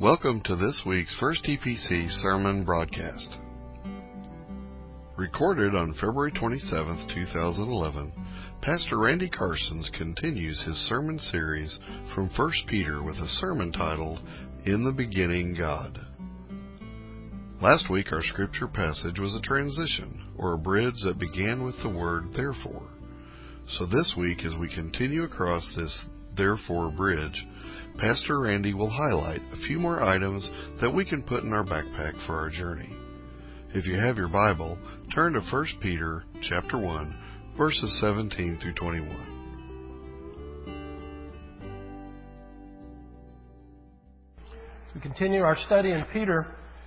Welcome to this week's First EPC Sermon Broadcast. Recorded on February 27, 2011, Pastor Randy Carsons continues his sermon series from 1 Peter with a sermon titled, In the Beginning God. Last week our scripture passage was a transition, or a bridge that began with the word therefore. So this week, as we continue across this therefore bridge, Pastor Randy will highlight a few more items that we can put in our backpack for our journey. If you have your Bible, turn to 1 Peter chapter 1, verses 17 through 21. As we continue our study in Peter,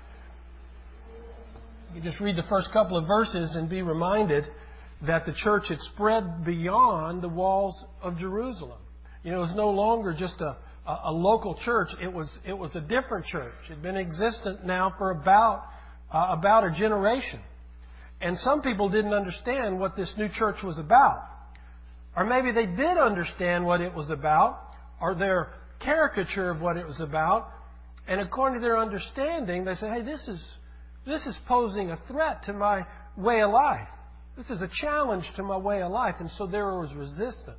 you just read the first couple of verses and be reminded that the church had spread beyond the walls of Jerusalem. You know, it was no longer just a local church. It was a different church. It had been existent now for about a generation. And some people didn't understand what this new church was about. Or maybe they did understand what it was about, or their caricature of what it was about. And according to their understanding, they said, hey, this is posing a threat to my way of life. This is a challenge to my way of life. And so there was resistance.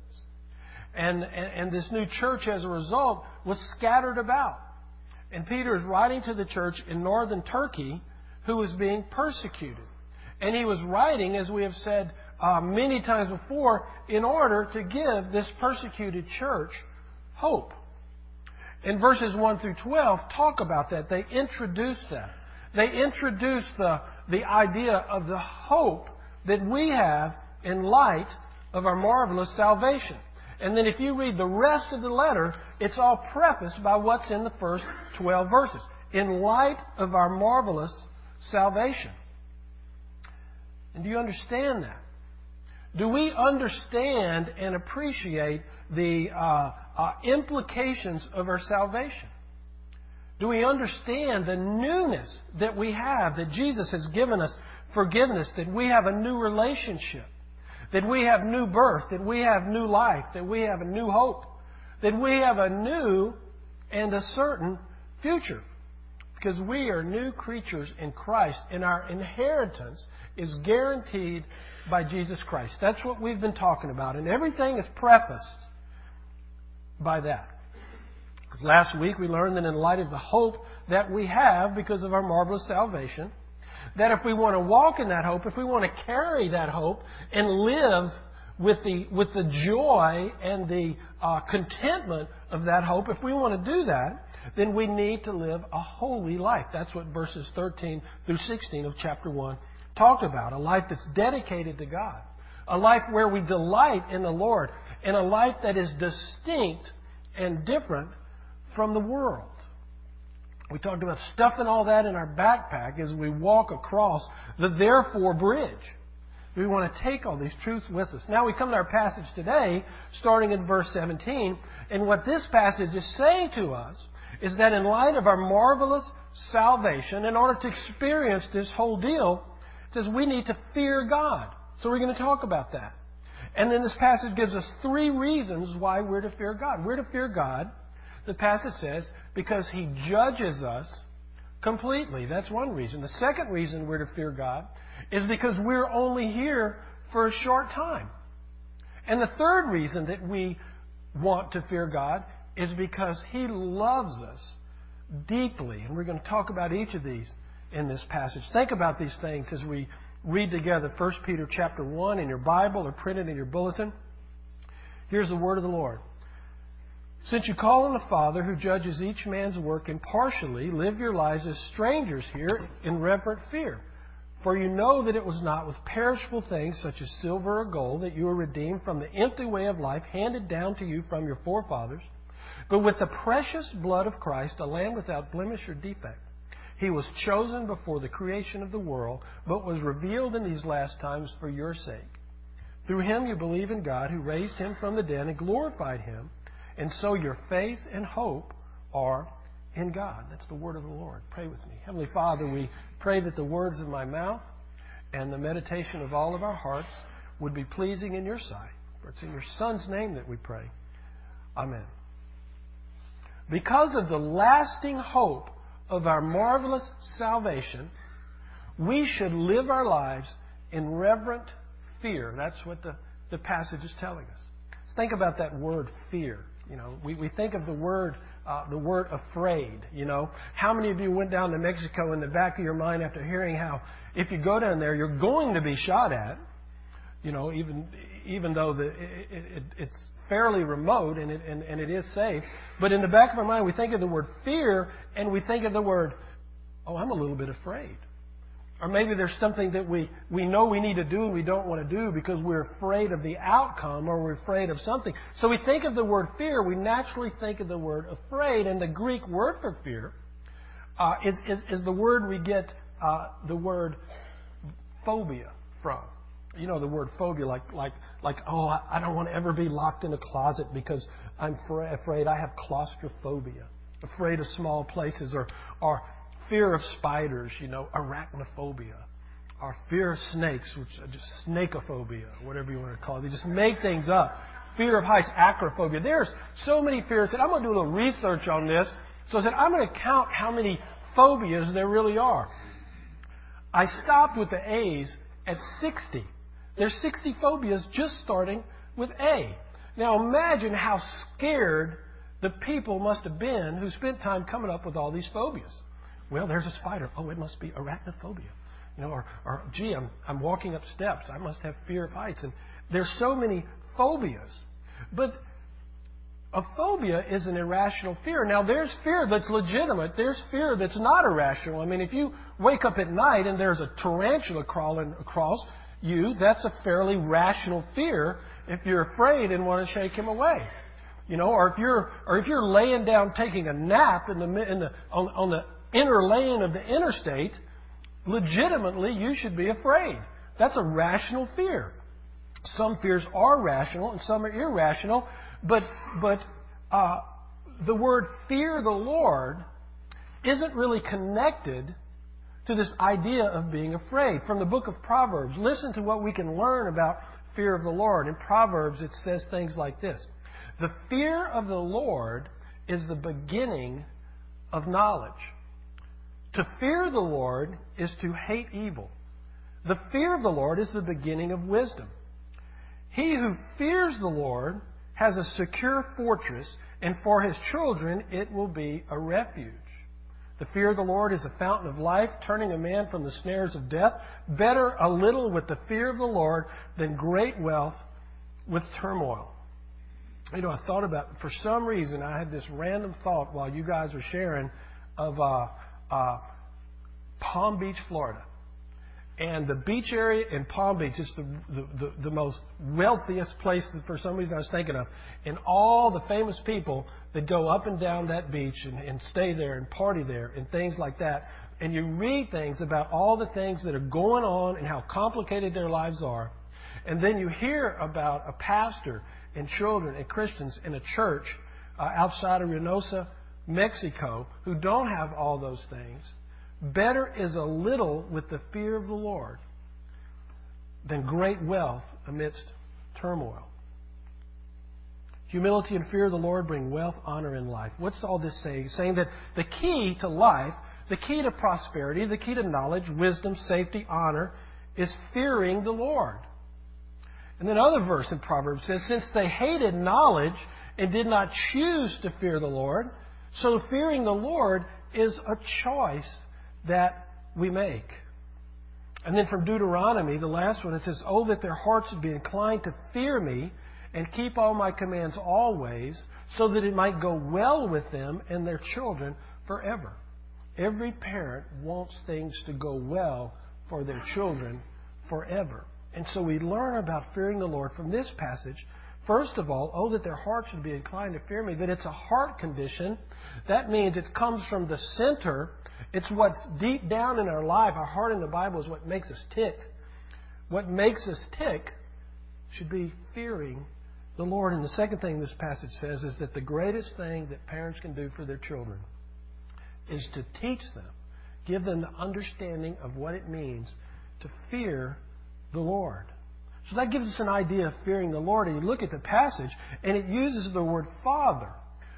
And this new church, as a result, was scattered about. And Peter is writing to the church in northern Turkey who was being persecuted. And he was writing, as we have said many times before, in order to give this persecuted church hope. And verses 1 through 12 talk about that. They introduce that. They introduce the idea of the hope that we have in light of our marvelous salvation. And then if you read the rest of the letter, it's all prefaced by what's in the first 12 verses. In light of our marvelous salvation. And do you understand that? Do we understand and appreciate the implications of our salvation? Do we understand the newness that we have, that Jesus has given us forgiveness, that we have a new relationship? That we have new birth, that we have new life, that we have a new hope, that we have a new and a certain future. Because we are new creatures in Christ, and our inheritance is guaranteed by Jesus Christ. That's what we've been talking about, and everything is prefaced by that. Last week we learned that in light of the hope that we have because of our marvelous salvation, that if we want to walk in that hope, if we want to carry that hope and live with the joy and the contentment of that hope, if we want to do that, then we need to live a holy life. That's what verses 13 through 16 of chapter 1 talked about. A life that's dedicated to God. A life where we delight in the Lord. And a life that is distinct and different from the world. We talked about stuffing all that in our backpack as we walk across the therefore bridge. We want to take all these truths with us. Now we come to our passage today, starting in verse 17. And what this passage is saying to us is that in light of our marvelous salvation, in order to experience this whole deal, it says we need to fear God. So we're going to talk about that. And then this passage gives us three reasons why we're to fear God. We're to fear God, the passage says, because He judges us completely. That's one reason. The second reason we're to fear God is because we're only here for a short time. And the third reason that we want to fear God is because He loves us deeply. And we're going to talk about each of these in this passage. Think about these things as we read together 1 Peter chapter 1 in your Bible or printed in your bulletin. Here's the word of the Lord. Since you call on the Father who judges each man's work impartially, live your lives as strangers here in reverent fear. For you know that it was not with perishable things such as silver or gold that you were redeemed from the empty way of life handed down to you from your forefathers, but with the precious blood of Christ, a lamb without blemish or defect. He was chosen before the creation of the world, but was revealed in these last times for your sake. Through Him you believe in God, who raised Him from the dead and glorified Him. And so your faith and hope are in God. That's the word of the Lord. Pray with me. Heavenly Father, we pray that the words of my mouth and the meditation of all of our hearts would be pleasing in your sight. For it's in your Son's name that we pray. Amen. because of the lasting hope of our marvelous salvation, we should live our lives in reverent fear. That's what the passage is telling us. Let's think about that word fear. We think of the word afraid. How many of you went down to Mexico in the back of your mind after hearing how if you go down there, you're going to be shot at, even though it's fairly remote and it is safe. But in the back of our mind, we think of the word fear and we think of the word, oh, I'm a little bit afraid. Or maybe there's something that we know we need to do and we don't want to do because we're afraid of the outcome or we're afraid of something. So we think of the word fear, we naturally think of the word afraid. And the Greek word for fear is the word we get the word phobia from. The word phobia, like oh, I don't want to ever be locked in a closet because I'm afraid. I have claustrophobia, afraid of small places, or fear of spiders, arachnophobia, or fear of snakes, which is just snakeophobia, whatever you want to call it. They just make things up. Fear of heights, acrophobia. There's so many fears. I said, I'm going to do a little research on this. So I said, I'm going to count how many phobias there really are. I stopped with the A's at 60. There's 60 phobias just starting with A. Now imagine how scared the people must have been who spent time coming up with all these phobias. Well, there's a spider. Oh, it must be arachnophobia. Or gee, I'm walking up steps. I must have fear of heights. And there's so many phobias. But a phobia is an irrational fear. Now, there's fear that's legitimate. There's fear that's not irrational. I mean, if you wake up at night and there's a tarantula crawling across you, that's a fairly rational fear if you're afraid and want to shake him away. Or if you're laying down taking a nap on the inner lane of the interstate, legitimately you should be afraid. That's a rational fear. Some fears are rational and some are irrational, but the word fear the Lord isn't really connected to this idea of being afraid. From the book of Proverbs, listen to what we can learn about fear of the Lord. In Proverbs, it says things like this: the fear of the Lord is the beginning of knowledge. To fear the Lord is to hate evil. The fear of the Lord is the beginning of wisdom. He who fears the Lord has a secure fortress, and for his children it will be a refuge. The fear of the Lord is a fountain of life, turning a man from the snares of death. Better a little with the fear of the Lord than great wealth with turmoil. I thought about, for some reason, I had this random thought while you guys were sharing of Palm Beach, Florida. And the beach area in Palm Beach is the most wealthiest place that for some reason I was thinking of. And all the famous people that go up and down that beach and stay there and party there and things like that. And you read things about all the things that are going on and how complicated their lives are. And then you hear about a pastor and children and Christians in a church outside of Reynosa, Mexico, who don't have all those things. Better is a little with the fear of the Lord than great wealth amidst turmoil. Humility and fear of the Lord bring wealth, honor, and life. What's all this saying? Saying that the key to life, the key to prosperity, the key to knowledge, wisdom, safety, honor, is fearing the Lord. And then another verse in Proverbs says, since they hated knowledge and did not choose to fear the Lord, so fearing the Lord is a choice that we make. And then from Deuteronomy, the last one, it says, oh, that their hearts would be inclined to fear me and keep all my commands always, so that it might go well with them and their children forever. Every parent wants things to go well for their children forever. And so we learn about fearing the Lord from this passage. First of all, oh, that their hearts should be inclined to fear me, that it's a heart condition. That means it comes from the center. It's what's deep down in our life. Our heart in the Bible is what makes us tick. What makes us tick should be fearing the Lord. And the second thing this passage says is that the greatest thing that parents can do for their children is to teach them, give them the understanding of what it means to fear the Lord. So that gives us an idea of fearing the Lord. And you look at the passage, and it uses the word Father.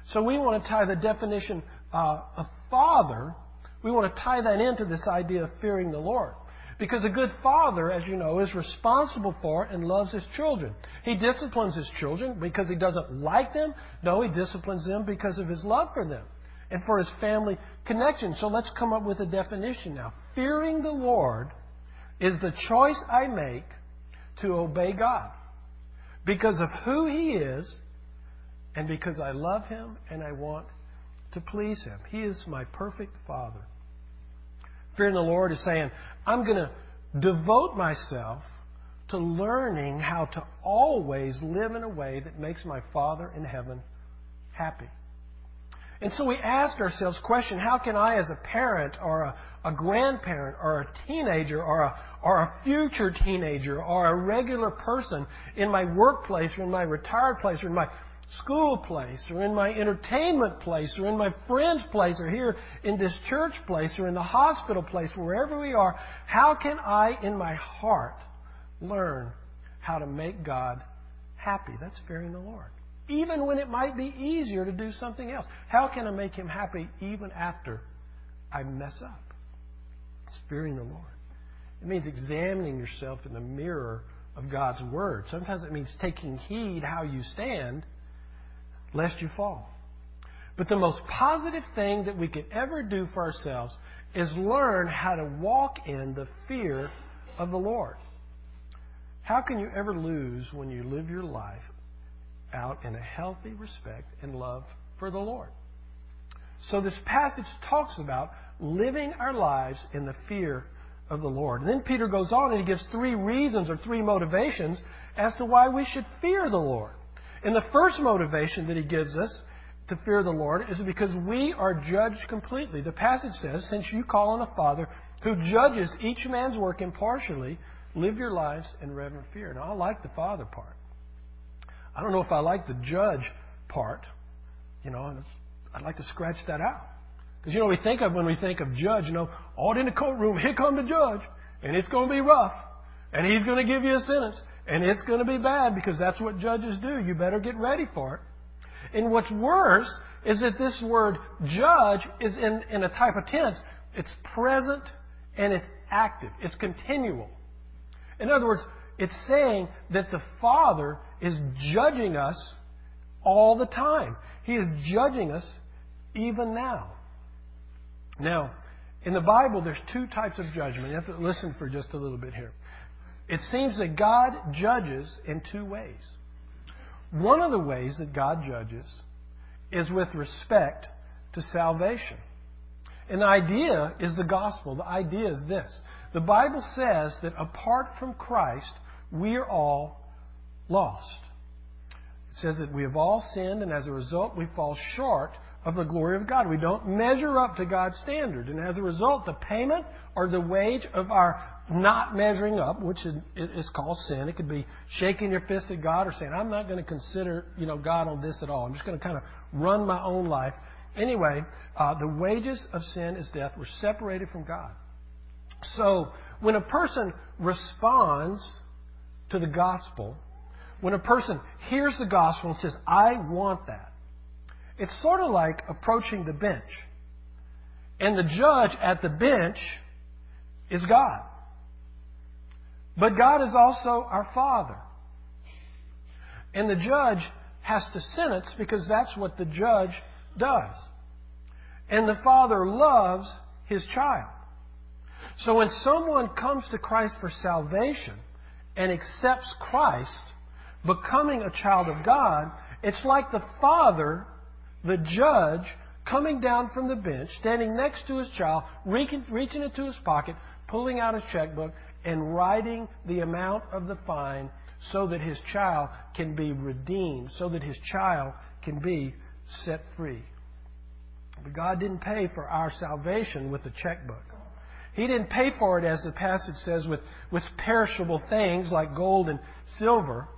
So we want to tie the definition of father, we want to tie that into this idea of fearing the Lord. Because a good father, as you know, is responsible for and loves his children. He disciplines his children because he doesn't like them. No, he disciplines them because of his love for them and for his family connection. So let's come up with a definition now. Fearing the Lord is the choice I make to obey God because of who He is and because I love Him and I want to please Him. He is my perfect Father. Fearing the Lord is saying, I'm going to devote myself to learning how to always live in a way that makes my Father in heaven happy. And so we ask ourselves the question, how can I as a parent or a grandparent or a teenager or a future teenager or a regular person in my workplace or in my retired place or in my school place or in my entertainment place or in my friend's place or here in this church place or in the hospital place, wherever we are, how can I in my heart learn how to make God happy? That's fearing the Lord. Even when it might be easier to do something else. How can I make Him happy even after I mess up? It's fearing the Lord. It means examining yourself in the mirror of God's Word. Sometimes it means taking heed how you stand, lest you fall. But the most positive thing that we could ever do for ourselves is learn how to walk in the fear of the Lord. How can you ever lose when you live your life out in a healthy respect and love for the Lord? So this passage talks about living our lives in the fear of the Lord. And then Peter goes on and he gives 3 reasons or 3 motivations as to why we should fear the Lord. And the first motivation that he gives us to fear the Lord is because we are judged completely. The passage says, since you call on a Father who judges each man's work impartially, live your lives in reverent fear. Now, I like the Father part. I don't know if I like the judge part. I'd like to scratch that out. Because, when we think of judge, out in the courtroom, here come the judge, and it's going to be rough, and he's going to give you a sentence, and it's going to be bad because that's what judges do. You better get ready for it. And what's worse is that this word judge is in a type of tense. It's present and it's active. It's continual. In other words, it's saying that the Father is judging us all the time. He is judging us even now. Now, in the Bible, there's 2 types of judgment. You have to listen for just a little bit here. It seems that God judges in 2 ways. One of the ways that God judges is with respect to salvation. And the idea is the gospel. The idea is this. The Bible says that apart from Christ, we are all lost. It says that we have all sinned, and as a result, we fall short of the glory of God. We don't measure up to God's standard. And as a result, the payment or the wage of our not measuring up, which is called sin. It could be shaking your fist at God or saying, I'm not going to consider God on this at all. I'm just going to kind of run my own life. Anyway, the wages of sin is death. We're separated from God. So when a person responds to the gospel, when a person hears the gospel and says, I want that, it's sort of like approaching the bench. And the judge at the bench is God. But God is also our Father. And the judge has to sentence because that's what the judge does. And the Father loves His child. So when someone comes to Christ for salvation and accepts Christ, becoming a child of God, it's like the Father, the judge, coming down from the bench, standing next to his child, reaching into his pocket, pulling out his checkbook, and writing the amount of the fine so that his child can be redeemed, so that his child can be set free. But God didn't pay for our salvation with the checkbook. He didn't pay for it, as the passage says, with perishable things like gold and silver.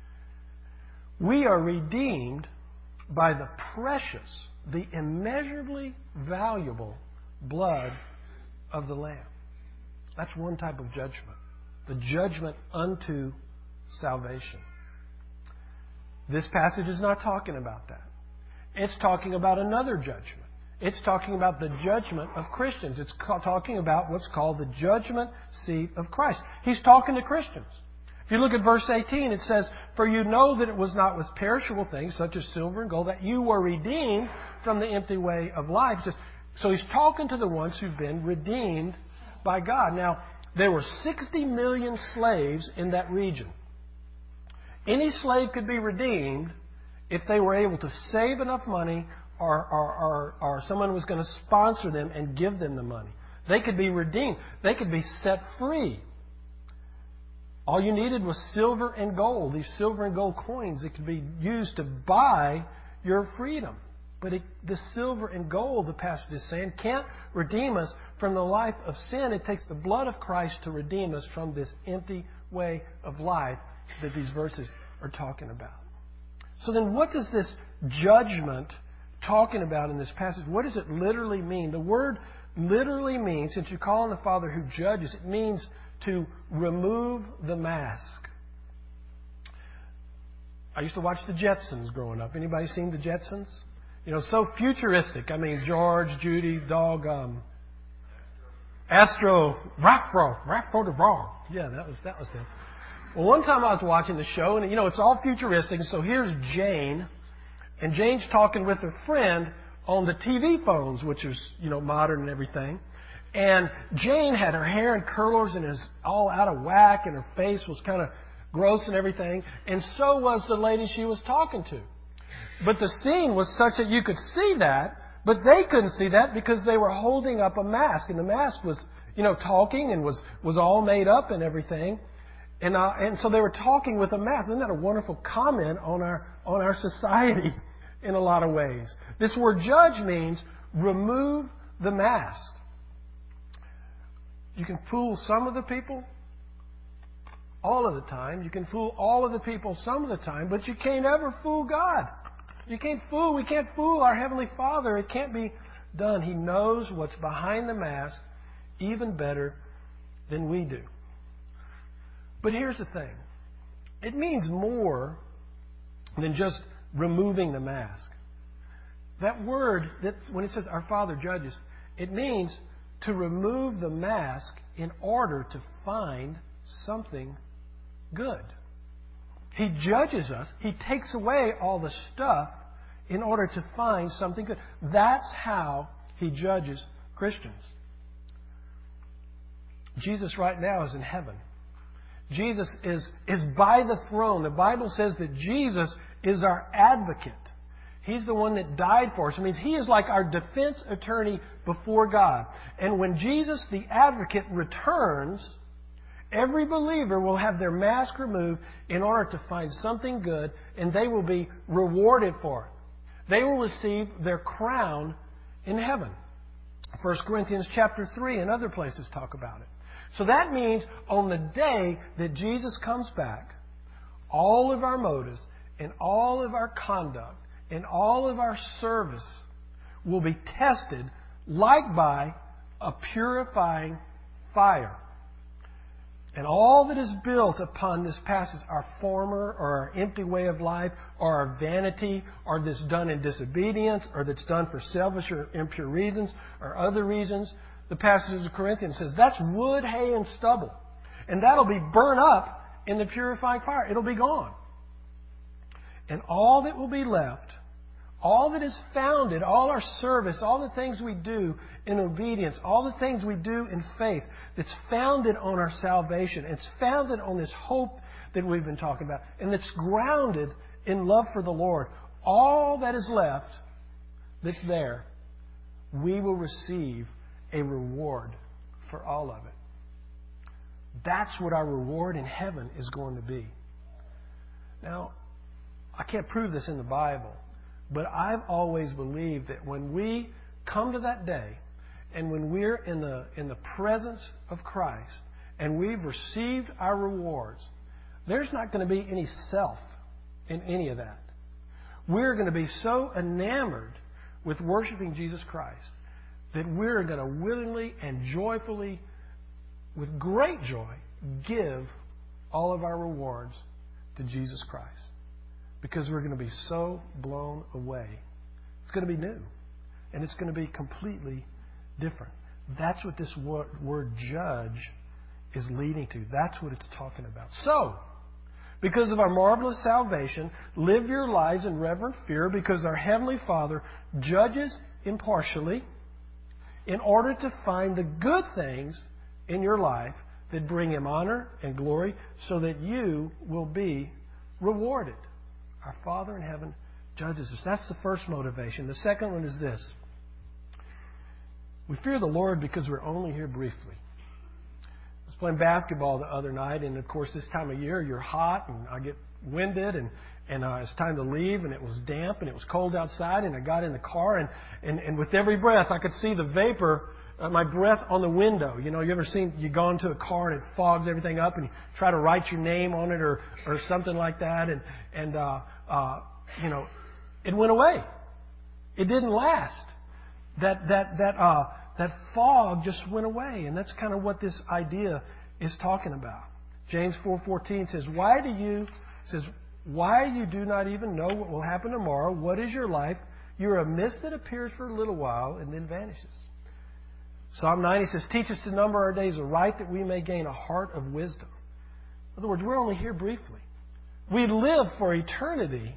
We are redeemed by the precious, the immeasurably valuable blood of the Lamb. That's one type of judgment. The judgment unto salvation. This passage is not talking about that. It's talking about another judgment. It's talking about the judgment of Christians. It's talking about what's called the judgment seat of Christ. He's talking to Christians. If you look at verse 18, it says, "For you know that it was not with perishable things, such as silver and gold, that you were redeemed from the empty way of life." So he's talking to the ones who've been redeemed by God. Now, there were 60 million slaves in that region. Any slave could be redeemed if they were able to save enough money or someone was going to sponsor them and give them the money. They could be redeemed. They could be set free. All you needed was silver and gold. These silver and gold coins that could be used to buy your freedom. But the silver and gold, the passage is saying, can't redeem us from the life of sin. It takes the blood of Christ to redeem us from this empty way of life that these verses are talking about. So then what does this judgment talking about in this passage, what does it literally mean? The word literally means, since you're calling the Father who judges, it means to remove the mask. I used to watch the Jetsons growing up. Anybody seen the Jetsons? You know, so futuristic. I mean, George, Judy, dog, Astro, Rockford the Wrong. Yeah, that was it. Well, one time I was watching the show, and it's all futuristic. So here's Jane, and Jane's talking with her friend on the TV phones, which is modern and everything. And Jane had her hair in curlers and is all out of whack, and her face was kind of gross and everything. And so was the lady she was talking to. But the scene was such that you could see that, but they couldn't see that because they were holding up a mask, and the mask was, talking and was all made up and everything. And so they were talking with a mask. Isn't that a wonderful comment on our society in a lot of ways? This word judge means remove the mask. You can fool some of the people all of the time. You can fool all of the people some of the time, but you can't ever fool God. We can't fool our Heavenly Father. It can't be done. He knows what's behind the mask even better than we do. But here's the thing. It means more than just removing the mask. That word, when it says our Father judges, it means to remove the mask in order to find something good. He judges us. He takes away all the stuff in order to find something good. That's how He judges Christians. Jesus right now is in heaven. Jesus is by the throne. The Bible says that Jesus is our advocate. He's the one that died for us. It means He is like our defense attorney before God. And when Jesus, the advocate, returns, every believer will have their mask removed in order to find something good, and they will be rewarded for it. They will receive their crown in heaven. 1 Corinthians chapter 3 and other places talk about it. So that means on the day that Jesus comes back, all of our motives and all of our conduct and all of our service will be tested like by a purifying fire. And all that is built upon this passage, our former or our empty way of life, or our vanity, or that's done in disobedience, or that's done for selfish or impure reasons, or other reasons, the passage of Corinthians says that's wood, hay, and stubble. And that'll be burnt up in the purifying fire. It'll be gone. And all that will be left, all that is founded, all our service, all the things we do in obedience, all the things we do in faith, that's founded on our salvation. It's founded on this hope that we've been talking about. And it's grounded in love for the Lord. All that is left that's there, we will receive a reward for all of it. That's what our reward in heaven is going to be. Now, I can't prove this in the Bible, but I've always believed that when we come to that day, and when we're in the presence of Christ, and we've received our rewards, there's not going to be any self in any of that. We're going to be so enamored with worshiping Jesus Christ that we're going to willingly and joyfully, with great joy, give all of our rewards to Jesus Christ. Because we're going to be so blown away It's going to be new. And it's going to be completely different. That's what this word judge is leading to. That's what it's talking about. So, because of our marvelous salvation, live your lives in reverent fear, because our Heavenly Father judges impartially in order to find the good things in your life that bring Him honor and glory, so that you will be rewarded. Our Father in heaven judges us. That's the first motivation. The second one is this. We fear the Lord because we're only here briefly. I was playing basketball the other night, and of course this time of year you're hot, and I get winded, and it's time to leave, and it was damp, and it was cold outside, and I got in the car, and with every breath I could see the vapor, my breath on the window. You know, you ever seen, you go into a car and it fogs everything up, and you try to write your name on it or something like that, and you know, it went away. It didn't last. That fog just went away, and that's kind of what this idea is talking about. James 4:14 says, "Why you do not even know what will happen tomorrow? What is your life? You are a mist that appears for a little while and then vanishes." Psalm 90 says, "Teach us to number our days aright, that we may gain a heart of wisdom." In other words, we're only here briefly. We live for eternity,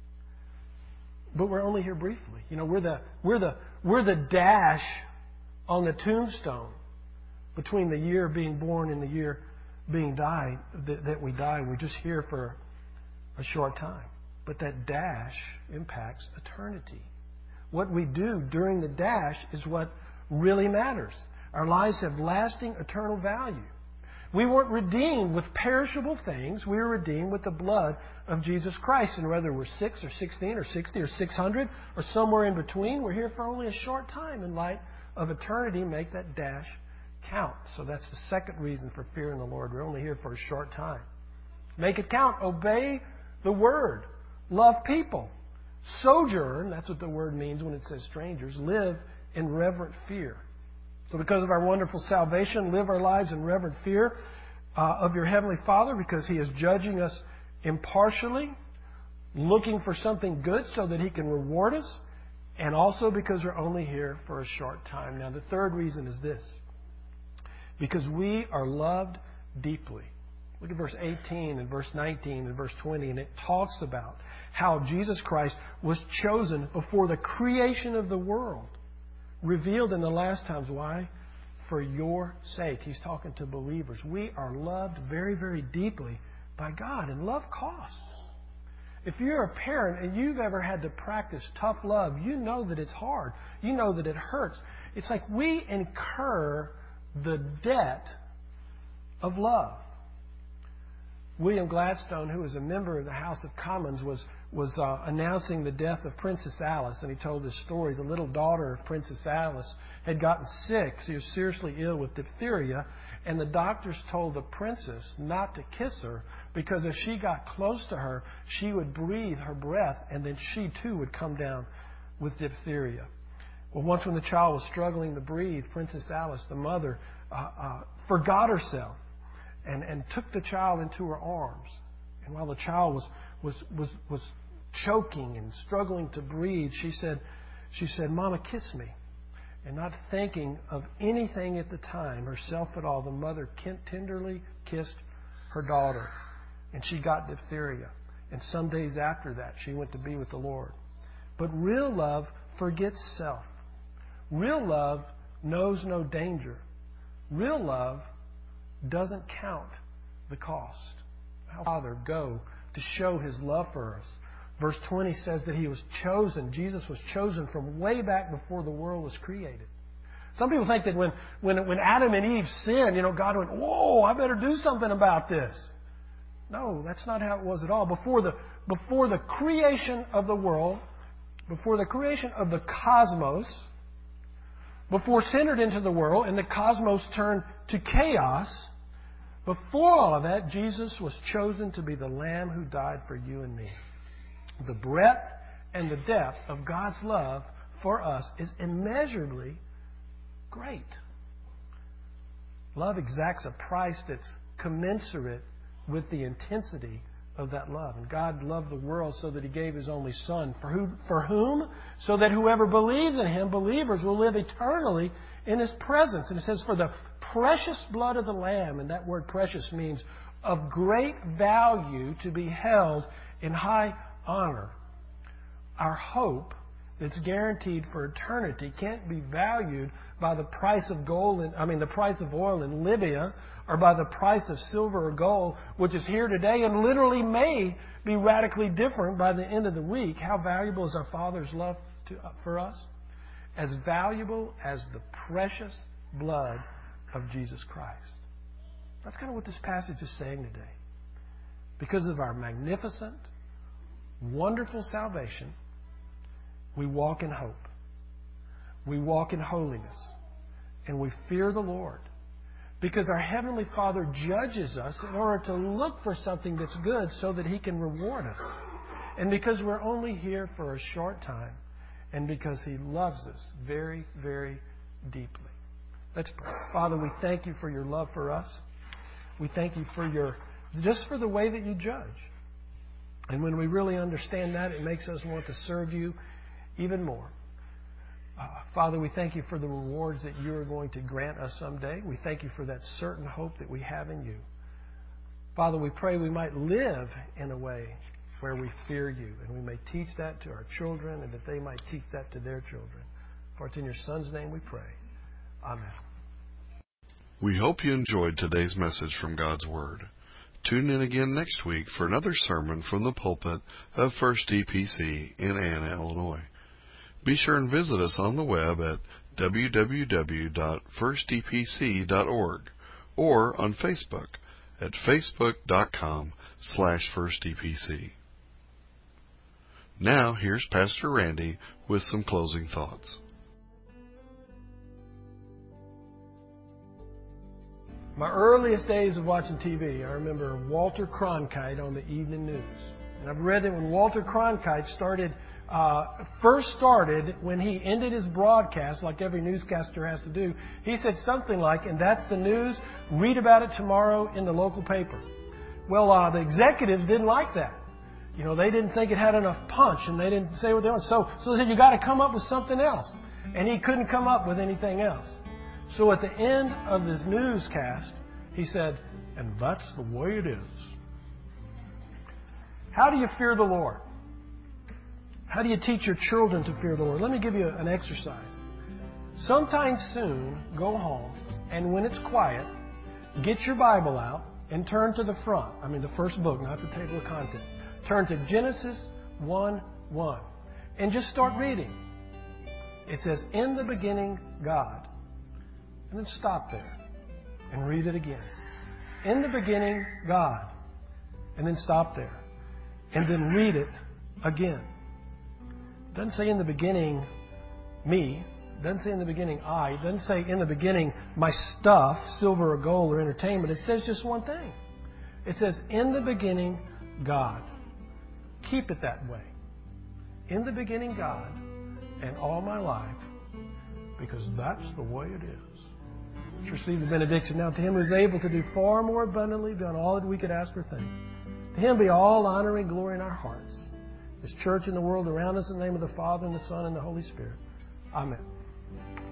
but we're only here briefly. You know, we're the dash on the tombstone between the year being born and the year being died, that we die. We're just here for a short time. But that dash impacts eternity. What we do during the dash is what really matters. Our lives have lasting eternal value. We weren't redeemed with perishable things. We were redeemed with the blood of Jesus Christ. And whether we're 6 or 16 or 60 or 600 or somewhere in between, we're here for only a short time. In light of eternity, make that dash count. So that's the second reason for fearing the Lord. We're only here for a short time. Make it count. Obey the Word. Love people. Sojourn, that's what the word means when it says strangers. Live in reverent fear. So because of our wonderful salvation, live our lives in reverent fear of your Heavenly Father, because He is judging us impartially, looking for something good so that He can reward us, and also because we're only here for a short time. Now, the third reason is this: because we are loved deeply. Look at verse 18 and verse 19 and verse 20, and it talks about how Jesus Christ was chosen before the creation of the world, revealed in the last times. Why? For your sake. He's talking to believers. We are loved very, very deeply by God, and love costs. If you're a parent and you've ever had to practice tough love, you know that it's hard. You know that it hurts. It's like we incur the debt of love. William Gladstone, who was a member of the House of Commons, was announcing the death of Princess Alice, and he told this story. The little daughter of Princess Alice had gotten sick. She was seriously ill with diphtheria, and the doctors told the princess not to kiss her, because if she got close to her, she would breathe her breath, and then she too would come down with diphtheria. Well, once when the child was struggling to breathe, Princess Alice, the mother, forgot herself and took the child into her arms. And while the child was choking and struggling to breathe, she said, "Mama, kiss me." And not thinking of anything at the time, herself at all, the mother tenderly kissed her daughter. And she got diphtheria. And some days after that, she went to be with the Lord. But real love forgets self. Real love knows no danger. Real love doesn't count the cost. How Father go to show His love for us. Verse 20 says that He was chosen. Jesus was chosen from way back before the world was created. Some people think that when Adam and Eve sinned, God went, "Whoa, I better do something about this." No, that's not how it was at all. Before the creation of the world, before the creation of the cosmos, before sin entered into the world and the cosmos turned to chaos, before all of that, Jesus was chosen to be the Lamb who died for you and me. The breadth and the depth of God's love for us is immeasurably great. Love exacts a price that's commensurate with the intensity of that love. And God loved the world so that He gave His only Son. For whom? So that whoever believes in Him, believers, will live eternally in His presence. And it says, for the precious blood of the Lamb, and that word precious means of great value to be held in high honor. Our hope that's guaranteed for eternity can't be valued by the price of the price of oil in Libya, or by the price of silver or gold, which is here today and literally may be radically different by the end of the week. How valuable is our Father's love for us? As valuable as the precious blood of Jesus Christ. That's kind of what this passage is saying today. Because of our magnificent, wonderful salvation, we walk in hope. We walk in holiness. And we fear the Lord. Because our Heavenly Father judges us in order to look for something that's good so that He can reward us. And because we're only here for a short time. And because He loves us very, very deeply. Let's pray. Father, we thank You for Your love for us. We thank You for just for the way that You judge. And when we really understand that, it makes us want to serve You even more. Father, we thank You for the rewards that You are going to grant us someday. We thank You for that certain hope that we have in You. Father, we pray we might live in a way where we fear You, and we may teach that to our children, and that they might teach that to their children. For it's in Your Son's name we pray. Amen. We hope you enjoyed today's message from God's Word. Tune in again next week for another sermon from the pulpit of First EPC in Anna, Illinois. Be sure and visit us on the web at www.firstepc.org or on Facebook at facebook.com/firstepc. Now, here's Pastor Randy with some closing thoughts. My earliest days of watching TV, I remember Walter Cronkite on the evening news. And I've read that when Walter Cronkite first started, when he ended his broadcast, like every newscaster has to do, he said something like, and that's the news, read about it tomorrow in the local paper. Well, the executives didn't like that. You know, they didn't think it had enough punch, and they didn't say what they wanted. So they said, you got to come up with something else. And he couldn't come up with anything else. So at the end of this newscast, he said, and that's the way it is. How do you fear the Lord? How do you teach your children to fear the Lord? Let me give you an exercise. Sometime soon, go home, and when it's quiet, get your Bible out and turn to the front. I mean, the first book, not the table of contents. Turn to Genesis 1:1 and just start reading. It says, in the beginning, God. And then stop there and read it again. In the beginning, God. And then stop there. And then read it again. It doesn't say in the beginning, me. It doesn't say in the beginning, I. It doesn't say in the beginning, my stuff, silver or gold or entertainment. It says just one thing. It says, in the beginning, God. Keep it that way. In the beginning, God. And all my life. Because that's the way it is. Let's receive the benediction now. To Him who is able to do far more abundantly beyond all that we could ask or think. To Him be all honor and glory in our hearts. This church and the world around us, in the name of the Father, and the Son, and the Holy Spirit. Amen.